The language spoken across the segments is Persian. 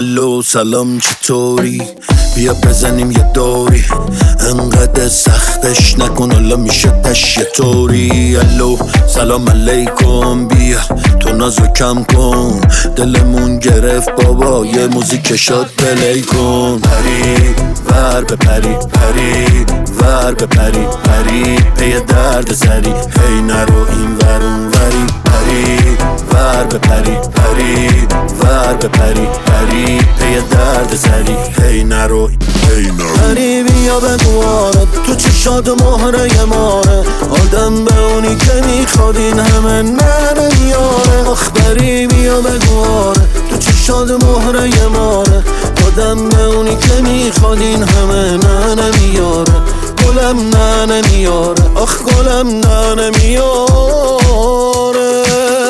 الو سلام چطوری؟ بیا بزنیم یه دوری، انقدر سختش نکن حالا میشه تش یه طوری. الو سلام علیکم، بیا تو نازو کم کن، دلمون گرفت بابا یه موزیک شاد پلی کن. پری ور به پری، پری ور به پری، پری پی درد سری، هی نرو این ور اون وری. پری ور به پری، پری ور به پری، پری پی درد سری، هی نرو هی نرو. پری بیا بگواره تو چشات مهره ماره، آدم به اونی که میخواد این همه نمیاره. آخ پری بیا بگواره تو چشات مهره ماره، آدم به اونی که میخواد این همه نمیاره. گلم نمیاره، آخ گلم نمیاره.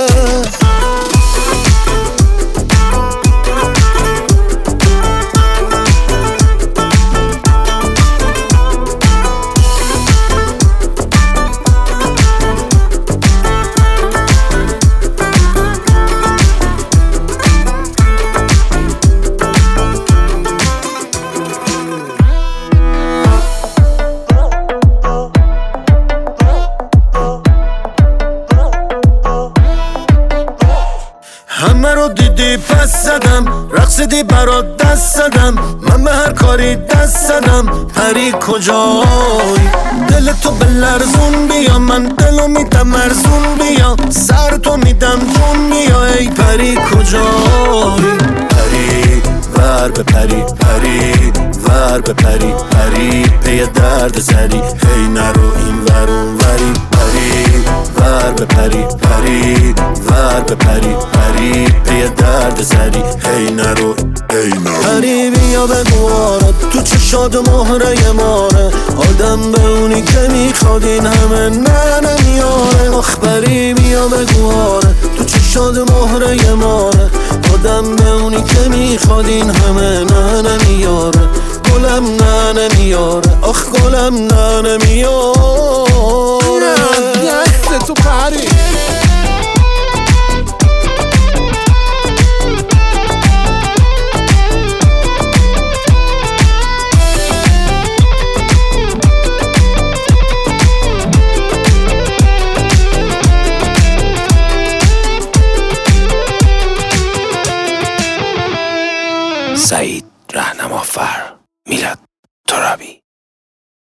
همه رو دیدی پس زدم، رقصیدی برات دست زدم، من به هر کاری دست زدم. پری کجایی؟ دل تو به لرزون بیا، من دلو میدم مرزون بیا، سر تو میدم جون بیا. ای پری کجایی؟ پری ور به پری، پری ور به پری، پری پی درد سری، هی نرو این ور اون وری. پری ور به پری، پری ور به پری، پری پی درد سری، هی نرو هی نرو. پری بیا بگواره تو چشات مهره ماره، آدم به اونی که میخواد این همه نمیاره. آخ پری بیا بگواره تو چشات مهره ماره، آدم به اونی که میخواد این همه نمیاره. گلم نمیاره، آخ گلم نمیاره. دست تو پری